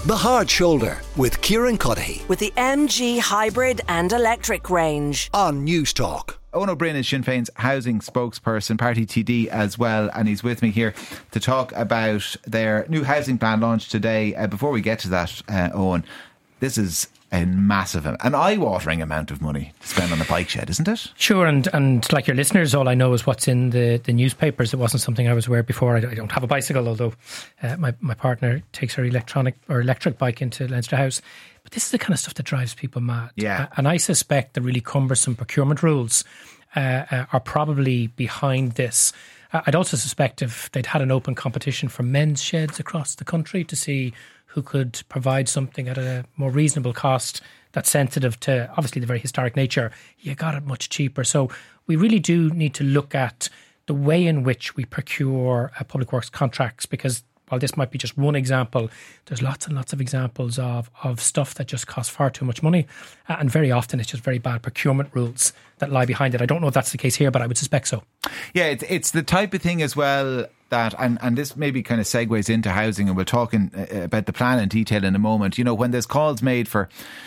The Hard Shoulder with Kieran Cuddihy with the MG hybrid and electric range on News Talk. Eoin O'Brien is Sinn Féin's housing spokesperson, party TD as well, and he's with me here to talk about their new housing plan launched today. Before we get to that, Eoin, this is a massive, an eye-watering amount of money to spend on the bike shed, isn't it? Sure, and like your listeners, all I know is what's in the newspapers. It wasn't something I was aware before. I don't have a bicycle, although my partner takes her electric bike into Leinster House. But this is the kind of stuff that drives people mad. Yeah. And I suspect the really cumbersome procurement rules are probably behind this. I'd also suspect if they'd had an open competition for men's sheds across the country to see who could provide something at a more reasonable cost that's sensitive to, obviously, the very historic nature, you got it much cheaper. So we really do need to look at the way in which we procure public works contracts, because while this might be just one example, there's lots and lots of examples of stuff that just costs far too much money. And very often it's just very bad procurement rules that lie behind it. I don't know if that's the case here, but I would suspect so. Yeah, it's the type of thing as well that, and this maybe kind of segues into housing, and we're talking about the plan in detail in a moment. You know, when there's calls made for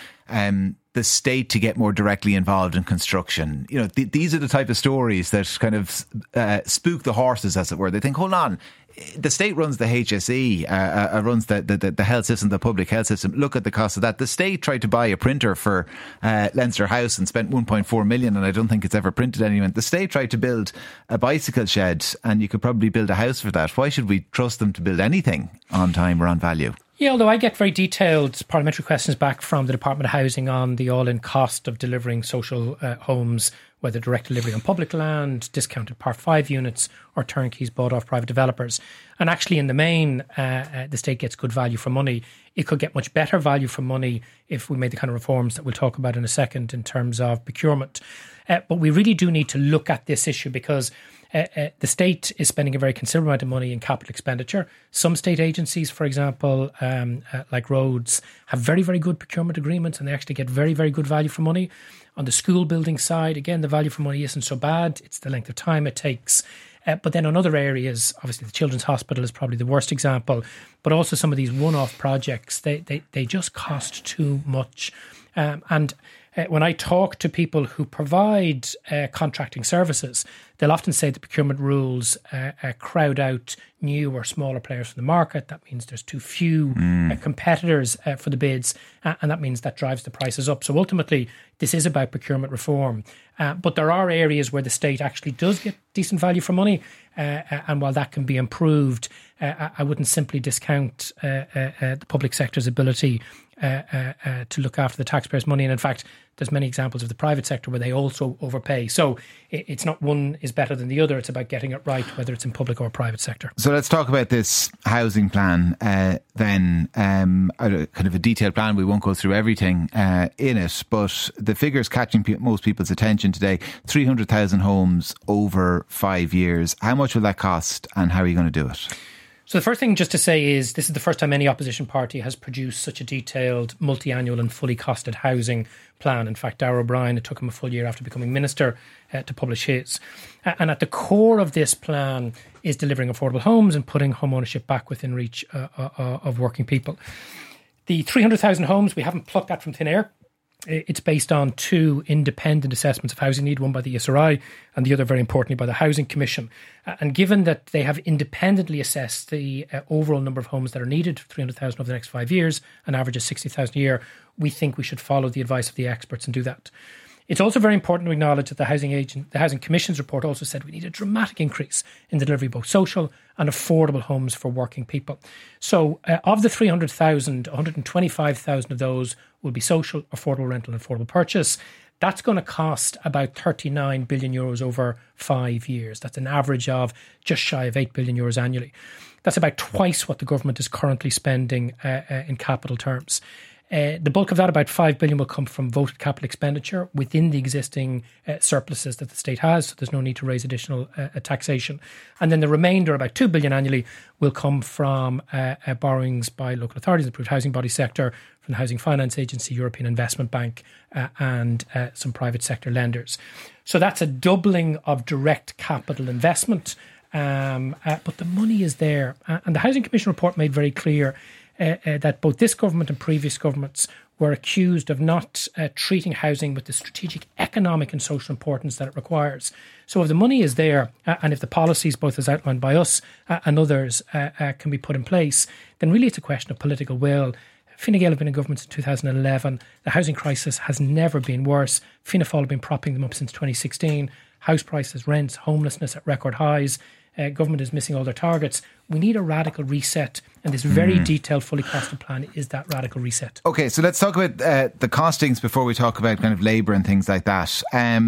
the state to get more directly involved in construction, you know, these are the type of stories that kind of spook the horses, as it were. They think, hold on, the state runs the HSE, runs the health system, the public health system. Look at the cost of that. The state tried to buy a printer for Leinster House and spent 1.4 million, and I don't think it's ever printed anyone. The state tried to build a bicycle shed, and you could probably build a house for that. Why should we trust them to build anything on time or on value? Yeah, although I get very detailed parliamentary questions back from the Department of Housing on the all-in cost of delivering social homes, whether direct delivery on public land, discounted Part 5 units or turnkeys bought off private developers. And actually in the main, the state gets good value for money. It could get much better value for money if we made the kind of reforms that we'll talk about in a second in terms of procurement. But we really do need to look at this issue because the state is spending a very considerable amount of money in capital expenditure. Some state agencies, for example, like roads, have very, very good procurement agreements and they actually get very, very good value for money. On the school building side, again, the value for money isn't so bad. It's the length of time it takes. But then on other areas, obviously the Children's Hospital is probably the worst example, but also some of these one-off projects, they just cost too much. When I talk to people who provide contracting services, they'll often say the procurement rules crowd out new or smaller players from the market. That means there's too few competitors for the bids, and that means that drives the prices up. So ultimately, this is about procurement reform. But there are areas where the state actually does get decent value for money, and while that can be improved, I wouldn't simply discount the public sector's ability to look after the taxpayers' money. And in fact, there's many examples of the private sector where they also overpay. So it's not one is better than the other. It's about getting it right, whether it's in public or private sector. So let's talk about this housing plan then. Kind of a detailed plan. We won't go through everything in it, but the figures catching most people's attention today: 300,000 homes over 5 years. How much will that cost, and how are you going to do it? So the first thing just to say is this is the first time any opposition party has produced such a detailed, multi-annual and fully costed housing plan. In fact, Darragh O'Brien, it took him a full year after becoming minister to publish his. And at the core of this plan is delivering affordable homes and putting home ownership back within reach of working people. The 300,000 homes, we haven't plucked that from thin air. It's based on two independent assessments of housing need, one by the ESRI and the other, very importantly, by the Housing Commission. And given that they have independently assessed the overall number of homes that are needed, 300,000 over the next 5 years, an average of 60,000 a year, we think we should follow the advice of the experts and do that. It's also very important to acknowledge that the Housing Commission's report also said we need a dramatic increase in the delivery of both social and affordable homes for working people. So of the 300,000, 125,000 of those will be social, affordable rental and affordable purchase. That's going to cost about 39 billion euros over 5 years. That's an average of just shy of 8 billion euros annually. That's about twice what the government is currently spending in capital terms. The bulk of that, about 5 billion, will come from voted capital expenditure within the existing surpluses that the state has, so there's no need to raise additional taxation. And then the remainder, about 2 billion annually, will come from borrowings by local authorities, the approved housing body sector, from the Housing Finance Agency, European Investment Bank, and some private sector lenders. So that's a doubling of direct capital investment, but the money is there. And the Housing Commission report made very clear that both this government and previous governments were accused of not treating housing with the strategic economic and social importance that it requires. So if the money is there and if the policies, both as outlined by us and others, can be put in place, then really it's a question of political will. Fine Gael have been in government since 2011. The housing crisis has never been worse. Fianna Fáil have been propping them up since 2016. House prices, rents, homelessness at record highs. Government is missing all their targets. We need a radical reset, and this very detailed, fully costed plan is that radical reset. Okay, so let's talk about the costings before we talk about kind of labour and things like that.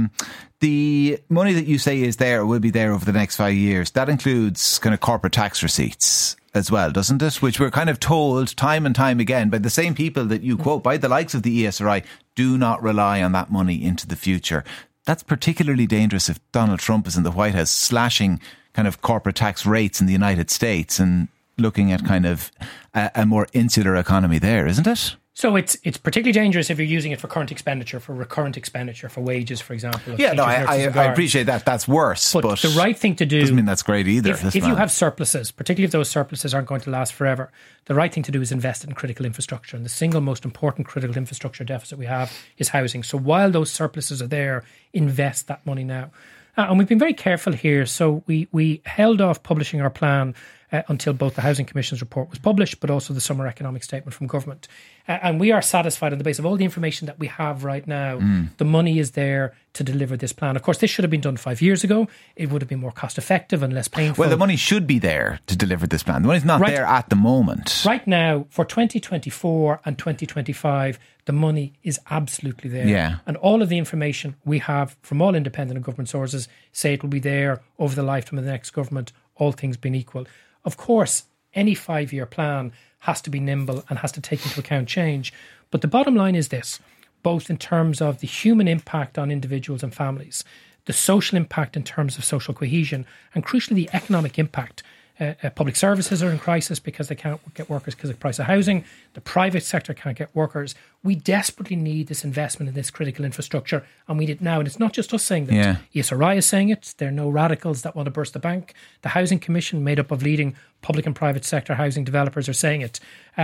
The money that you say is there or will be there over the next 5 years, that includes kind of corporate tax receipts as well, doesn't it? Which we're kind of told time and time again by the same people that you quote, by the likes of the ESRI, do not rely on that money into the future. That's particularly dangerous if Donald Trump is in the White House slashing kind of corporate tax rates in the United States and looking at kind of a more insular economy there, isn't it? So it's particularly dangerous if you're using it for current expenditure, for recurrent expenditure, for wages, for example. Yeah, no, I appreciate that. That's worse. But the right thing to do... doesn't mean that's great either. If you have surpluses, particularly if those surpluses aren't going to last forever, the right thing to do is invest in critical infrastructure. And the single most important critical infrastructure deficit we have is housing. So while those surpluses are there, invest that money now. And we've been very careful here. So we held off publishing our plan until both the Housing Commission's report was published, but also the summer economic statement from government. And we are satisfied on the basis of all the information that we have right now. The money is there to deliver this plan. Of course, this should have been done 5 years ago. It would have been more cost effective and less painful. Well, the money should be there to deliver this plan. The money's not there at the moment. Right now, for 2024 and 2025, the money is absolutely there. Yeah. And all of the information we have from all independent and government sources say it will be there over the lifetime of the next government, all things being equal. Of course, any 5-year plan has to be nimble and has to take into account change. But the bottom line is this, both in terms of the human impact on individuals and families, the social impact in terms of social cohesion, and crucially the economic impact. Public services are in crisis because they can't get workers because of the price of housing. The private sector can't get workers. We desperately need this investment in this critical infrastructure, and we need it now. And it's not just us saying that. Yeah. ESRI is saying it. There are no radicals that want to burst the bank. The Housing Commission, made up of leading public and private sector housing developers, are saying it.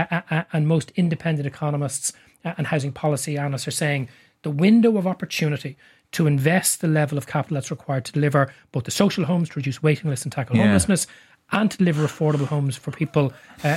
And most independent economists and housing policy analysts are saying the window of opportunity to invest the level of capital that's required to deliver both the social homes, to reduce waiting lists and tackle homelessness, and to deliver affordable homes for people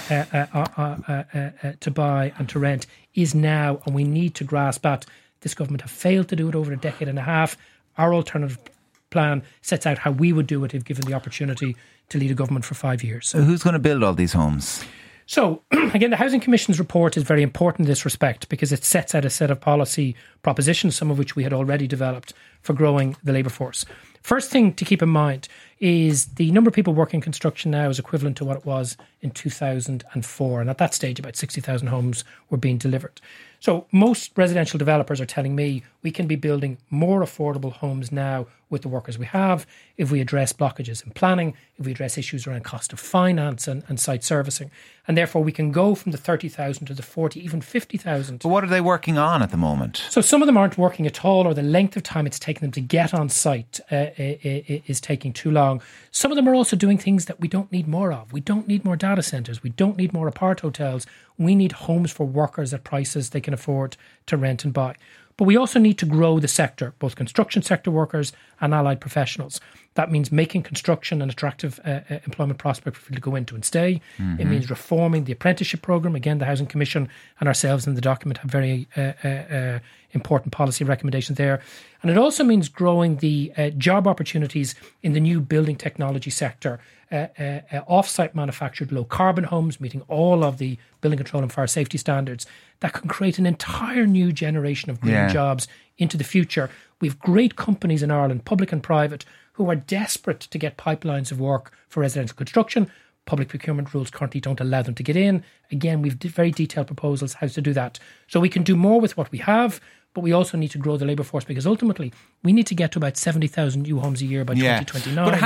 to buy and to rent is now, and we need to grasp that. This government have failed to do it over a decade and a half. Our alternative plan sets out how we would do it if given the opportunity to lead a government for 5 years. So who's going to build all these homes? So, again, the Housing Commission's report is very important in this respect because it sets out a set of policy propositions, some of which we had already developed for growing the labour force. First thing to keep in mind is the number of people working in construction now is equivalent to what it was in 2004. And at that stage, about 60,000 homes were being delivered. So most residential developers are telling me we can be building more affordable homes now with the workers we have if we address blockages in planning, if we address issues around cost of finance and site servicing. And therefore we can go from the 30,000 to the 40, even 50,000. But what are they working on at the moment? So some of them aren't working at all, or the length of time it's taking them to get on site is taking too long. Some of them are also doing things that we don't need more of. We don't need more data centres. We don't need more apart hotels. We need homes for workers at prices they can afford to rent and buy. But we also need to grow the sector, both construction sector workers and allied professionals. That means making construction an attractive employment prospect for people to go into and stay. It means reforming the apprenticeship programme. Again, the Housing Commission and ourselves in the document have very important policy recommendations there. And it also means growing the job opportunities in the new building technology sector, off-site manufactured low-carbon homes, meeting all of the building control and fire safety standards, that can create an entire new generation of green jobs into the future. We have great companies in Ireland, public and private, who are desperate to get pipelines of work for residential construction. Public procurement rules currently don't allow them to get in. Again, we've very detailed proposals how to do that. So we can do more with what we have, but we also need to grow the labour force because ultimately we need to get to about 70,000 new homes a year by 2029. But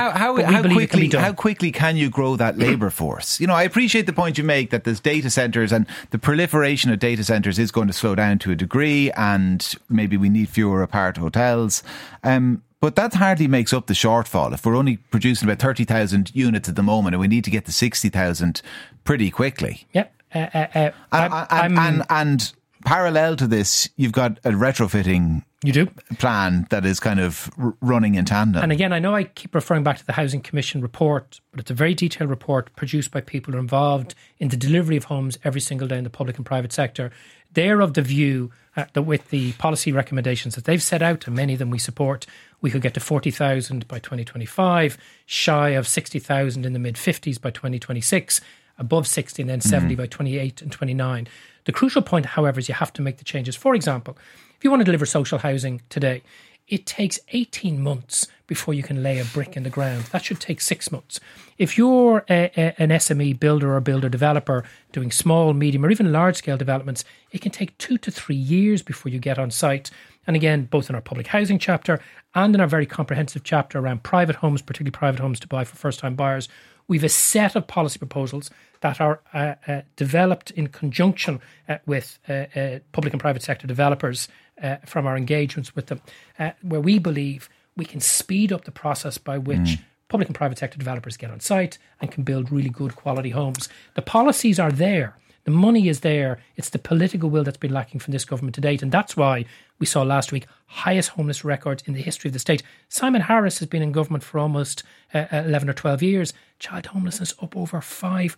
how quickly can you grow that labour force? You know, I appreciate the point you make that there's data centres and the proliferation of data centres is going to slow down to a degree, and maybe we need fewer apart hotels. But that hardly makes up the shortfall. If we're only producing about 30,000 units at the moment and we need to get to 60,000 pretty quickly. Yeah. And parallel to this, you've got a retrofitting plan that is kind of running in tandem. And again, I know I keep referring back to the Housing Commission report, but it's a very detailed report produced by people who are involved in the delivery of homes every single day in the public and private sector. They're of the view that with the policy recommendations that they've set out, and many of them we support, we could get to 40,000 by 2025, shy of 60,000 in the mid-50s by 2026, above 60 and then 70 by 28 and 29. The crucial point, however, is you have to make the changes. For example, if you want to deliver social housing today, it takes 18 months before you can lay a brick in the ground. That should take 6 months. If you're an SME builder or builder developer doing small, medium, or even large-scale developments, it can take 2 to 3 years before you get on site. And again, both in our public housing chapter and in our very comprehensive chapter around private homes, particularly private homes to buy for first-time buyers, we've a set of policy proposals that are developed in conjunction with public and private sector developers from our engagements with them, where we believe we can speed up the process by which public and private sector developers get on site and can build really good quality homes. The policies are there. The money is there. It's the political will that's been lacking from this government to date. And that's why we saw last week highest homeless records in the history of the state. Simon Harris has been in government for almost 11 or 12 years. Child homelessness up over 500%.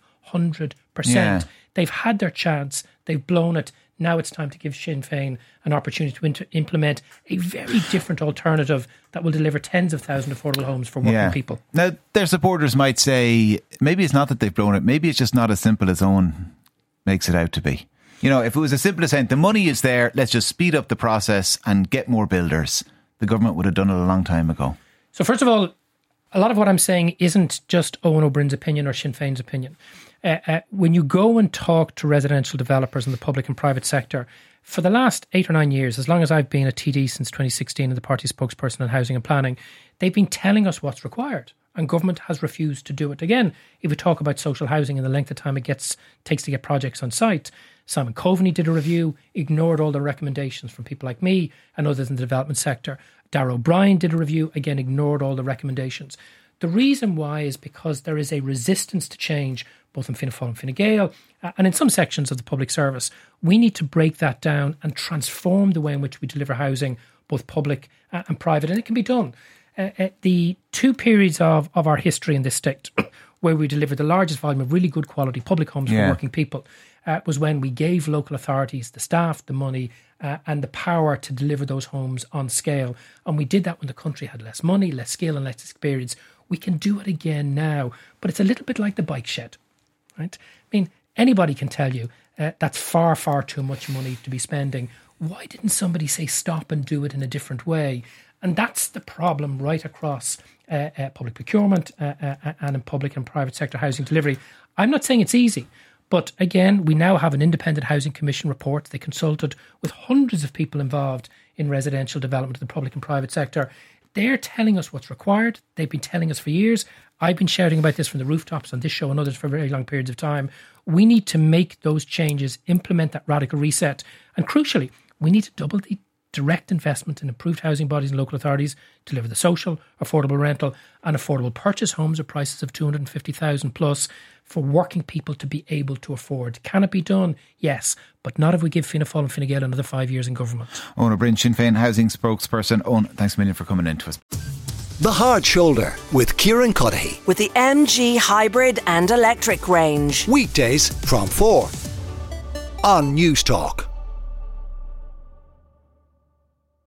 Yeah. They've had their chance. They've blown it. Now it's time to give Sinn Féin an opportunity to implement a very different alternative that will deliver tens of thousands of affordable homes for working people. Now, their supporters might say, maybe it's not that they've blown it. Maybe it's just not as simple as Owen makes it out to be. You know, if it was as simple as saying the money is there, let's just speed up the process and get more builders, the government would have done it a long time ago. So first of all, a lot of what I'm saying isn't just Owen O'Brien's opinion or Sinn Féin's opinion. When you go and talk to residential developers in the public and private sector, for the last 8 or 9 years, as long as I've been a TD since 2016 and the party spokesperson on housing and planning, they've been telling us what's required. And government has refused to do it. Again, if we talk about social housing and the length of time it takes to get projects on site, Simon Coveney did a review, ignored all the recommendations from people like me and others in the development sector. Darragh O'Brien did a review, again, ignored all the recommendations. The reason why is because there is a resistance to change, both in Fianna Fáil and Fine Gael, and in some sections of the public service. We need to break that down and transform the way in which we deliver housing, both public and private, and it can be done. The 2 periods of our history in this state where we delivered the largest volume of really good quality public homes for working people was when we gave local authorities the staff, the money and the power to deliver those homes on scale. And we did that when the country had less money, less skill and less experience. We can do it again now, but it's a little bit like the bike shed, right? I mean, anybody can tell you that's far, far too much money to be spending. Why didn't somebody say stop and do it in a different way? And that's the problem right across public procurement and in public and private sector housing delivery. I'm not saying it's easy, but again, we now have an independent housing commission report. They consulted with hundreds of people involved in residential development in the public and private sector. They're telling us what's required. They've been telling us for years. I've been shouting about this from the rooftops on this show and others for very long periods of time. We need to make those changes, implement that radical reset. And crucially, we need to double the direct investment in improved housing bodies and local authorities, deliver the social, affordable rental and affordable purchase homes at prices of 250,000 plus for working people to be able to afford. Can it be done? Yes, but not if we give Fianna Fáil and Fine Gael another 5 years in government. Owen O'Brien, Sinn Féin housing spokesperson. Owen, thanks a million for coming in to us. The Hard Shoulder with Kieran Cuddihy. With the MG hybrid and electric range. Weekdays from 4 on News Talk.